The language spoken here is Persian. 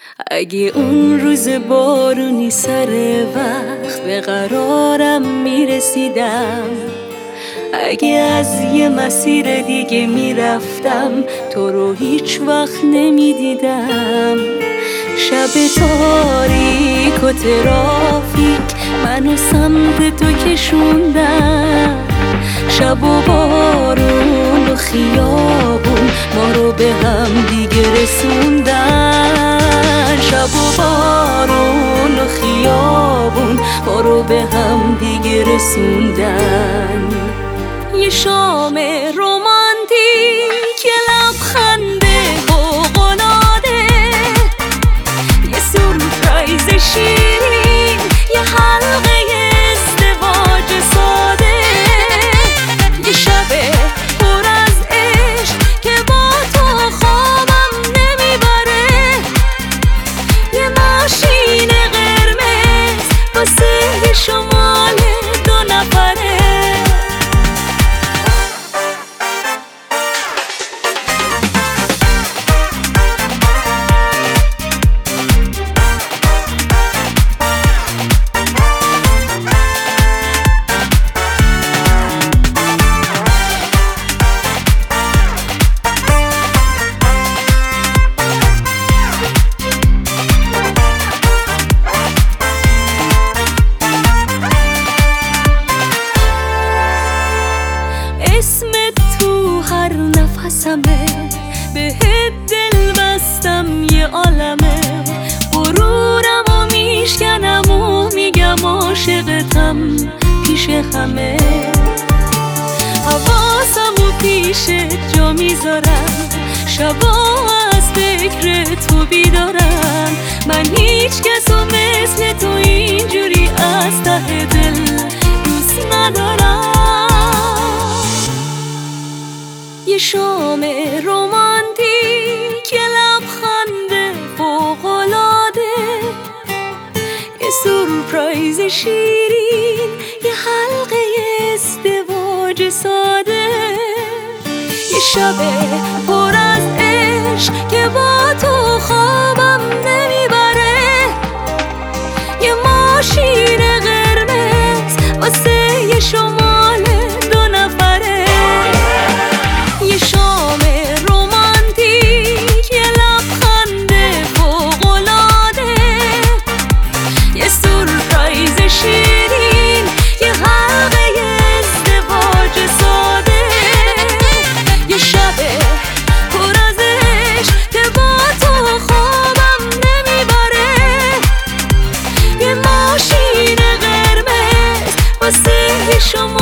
اگه اون روز بارونی سر وقت به قرارم میرسیدم، اگه از یه مسیر دیگه میرفتم تو رو هیچ وقت نمیدیدم، شب تاریک و ترافیک منو سمت تو کشوندن، شب و بارون و خیابون ما رو به هم دیگه رسوندن، شب و بارون و خیابون ما رو به هم دیگه رسوندن. یه شام رومانتیک، یه لبخنده فوق‌العاده، یه سورپرایز شیرین، یه حلقه ازدواج ساده، یه شب پر از عشق که با تو خوابم نمیبره، یه ماشین قرمز واسه یه شمال 2 نفره. اسمت تو هر نفسمه، بهت دل بستم یه عالمه، غرورم و میشکنم و میگم عاشقتم پیش همه، حواسم و پیشت جا میذارم، شبا از فکر تو بیدارم، من هیچ کس و مثل تو اینجوری از ته دل دوست ندارم. یه شام رومانتیک، یه لبخنده فوق‌العاده، یه سورپرایز شیرین، یه حلقه ازدواج ساده، یه شب پر از عشق که با تو خوابم نمیبره، یه ماشین قرمز واسه یه شمال 2 نفره. یه شام رومانتیک، یه لبخنده فوق‌العاده، یه سورپرایز شیرین، یه حلقه ازدواج ساده، یه شب پر از عشق که با تو خوابم نمیبره، یه ماشین قرمز واسه شما